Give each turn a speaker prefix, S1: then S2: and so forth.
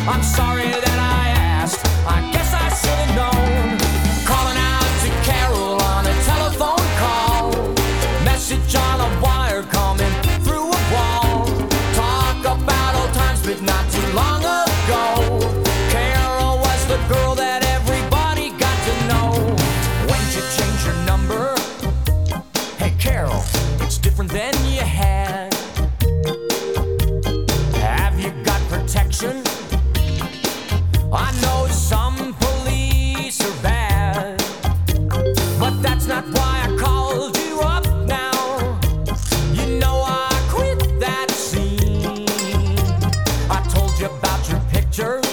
S1: I'm sorry that I asked. I guess I should have known. Calling out to Carol on a telephone call. Message on a wire coming through a wall. Talk about old times, but not too long ago. Carol was the girl that everybody got to know. When'd you change your number? Hey Carol, it's different than you had. Have you got protection? I know some police are bad, but that's not why I called you up now. You know I quit that scene. I told you about your picture.